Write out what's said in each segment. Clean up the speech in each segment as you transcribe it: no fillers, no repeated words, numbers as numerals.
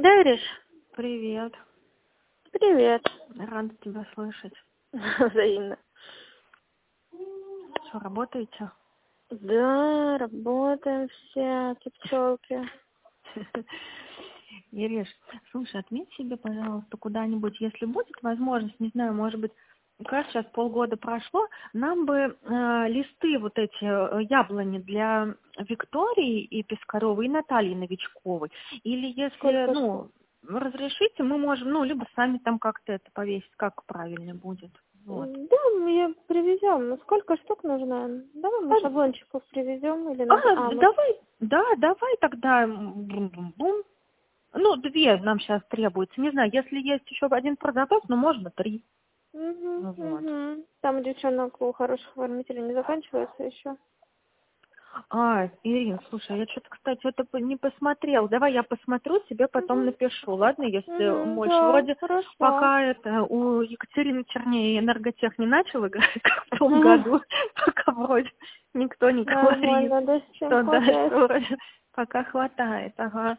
Да, Ириш? Привет. Привет. Рада тебя слышать. Взаимно. Что, работаете? Да, работаем все, пчелки. Ириш, слушай, отметь себе, пожалуйста, куда-нибудь, если будет возможность, не знаю, может быть, как раз сейчас полгода прошло, нам бы листы вот эти яблони для Виктории и Пискаровой, и Натальи Новичковой. Или если, Сколько разрешите, мы можем, либо сами там как-то это повесить, как правильно будет. Вот. Да, мы ее привезем. Ну, сколько штук нужно? Давай мы шаблончиков привезем или Давай тогда бум-бум-бум. 2 нам сейчас требуется. Не знаю, если есть еще один про запас, можно 3. Вот. Там у девчонок у хороших оформителей не заканчивается еще. Ирин, слушай, я что-то, кстати, это не посмотрел. Давай я посмотрю, тебе потом напишу, ладно, если больше. Да, Вроде хорошо. пока это у Екатерины Черней энерготех не начал играть, как в том году, пока вроде никто не говорит, Нормально, да, с чем что хватает. что вроде пока хватает, ага.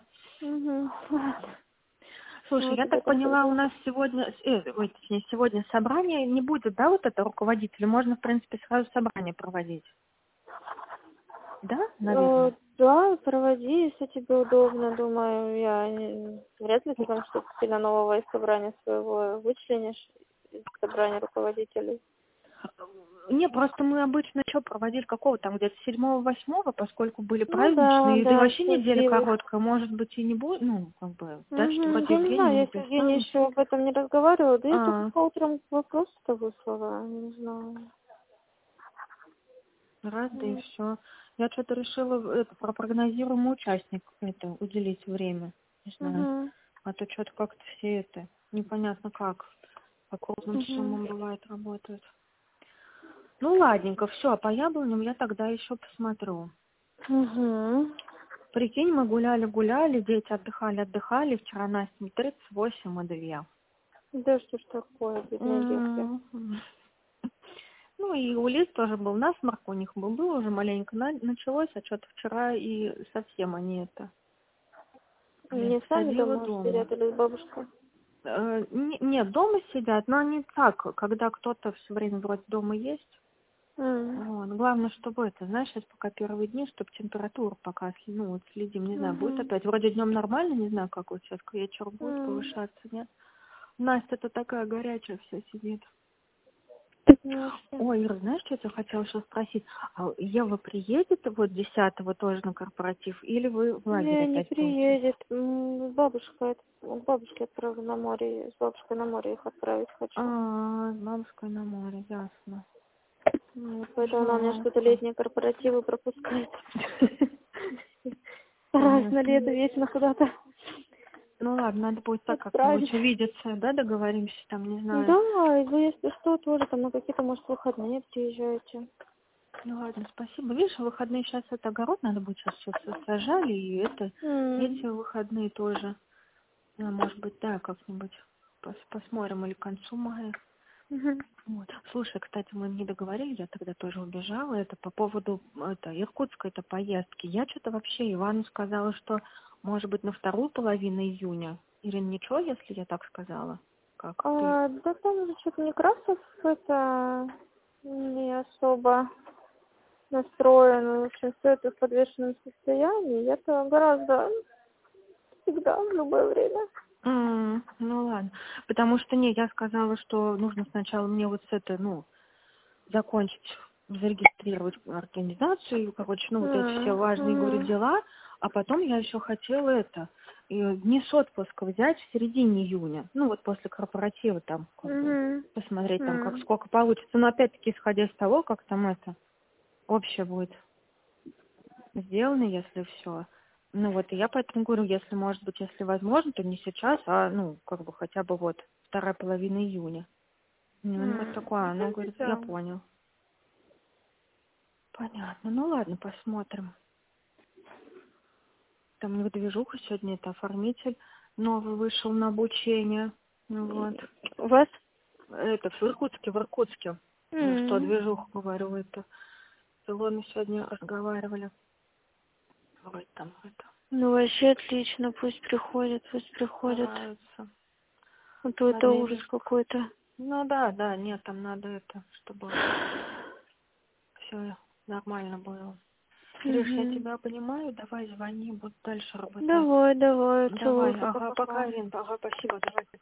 Слушай, Вот я так поняла, у нас сегодня, сегодня собрание не будет, да, вот это руководителя? Можно, в принципе, сразу собрание проводить. Да, наверное? Да, проводи, если тебе удобно, думаю. Вряд ли ты там что-то сильно нового из собрания своего вычленишь, из собрания руководителей. Не, просто мы обычно что проводили, какого там, где-то 7-8, поскольку были Да, праздничные, да и вообще все неделя сдвинулись. короткая, может быть, и не будет, да, что вроде Я не знаю, Евгений я с Евгенией написал. еще об этом не разговаривала. Да я только по утрам вопрос-то выслала, не знаю. Раз, да и все. Я что-то решила про прогнозируемый участник уделить время. Не знаю. А то что-то как-то все непонятно как. По крупным суммам бывает работают. Ну ладненько, все, по яблоням я тогда еще посмотрю. Прикинь, мы гуляли, дети отдыхали. Вчера Насте 38 и 2. Да что ж такое, бедные девки. И у Лиз тоже был насморк, у них было уже маленько началось, а что-то вчера и совсем они Не сами дома сидят или с бабушкой? Нет, дома сидят, но они так, когда кто-то все время вроде дома есть. Вот. Главное, чтобы знаешь, сейчас пока первые дни, чтобы температура пока следим, не знаю, будет опять. Вроде днем нормально, не знаю, как вот сейчас к вечеру будет повышаться, нет. Настя-то такая горячая вся сидит. Ой, Ира, знаешь, что я тебя хотела еще спросить? Ева приедет 10-го тоже на корпоратив, или вы в лагере опять Не приедет. К бабушке отправлю на море. С бабушкой на море их отправить хочу. С бабушкой на море, ясно. Поэтому она у меня что-то летние корпоративы пропускает. Стараюсь на лето вечно куда-то. Ладно, надо будет так как-нибудь увидеться, да, договоримся, там, не знаю. Да, и вы, если что, тоже там на какие-то, может, выходные приезжаете. Ладно, спасибо. Видишь, выходные сейчас огород надо будет сейчас все сажали, и эти выходные тоже. Может быть, да, как-нибудь посмотрим или к концу мая. Вот. Слушай, кстати, мы не договорились, я тогда тоже убежала. Это по поводу иркутской поездки. Я что-то вообще Ивану сказала, что, может быть, на вторую половину июня. Ирина, ничего, если я так сказала? Как ты? Да там что-то Некрасов не особо настроен. В общем, все это в подвешенном состоянии. Это гораздо всегда, в любое время. Ну ладно. Потому что я сказала, что нужно сначала мне вот закончить, зарегистрировать организацию, эти все важные, говорю, дела, а потом я еще хотела дни с отпуска взять в середине июня, после корпоратива там, посмотреть там, сколько получится, но опять-таки, исходя из того, как там общее будет сделано, если все. И я поэтому говорю, если, может быть, если возможно, то не сейчас, а, хотя бы вторая половина июня. Вот такое, она говорит, я понял. Понятно. Ладно, посмотрим. Там у них движуха сегодня, это оформитель новый вышел на обучение. Вот. У вас? Это в Иркутске. Что движуха, говорю, Илона сегодня разговаривали. Ну, вообще отлично, пусть приходят, пусть приходят. Стараются. А то это Ладно, ужас какой-то. ну да, нет, там надо это, чтобы все нормально было. Ириш, я Угу. тебя понимаю, давай звони, буду дальше работать. Давай, Давай, целую, ага, пока-пока. пока, Ирин, ага, спасибо, давай.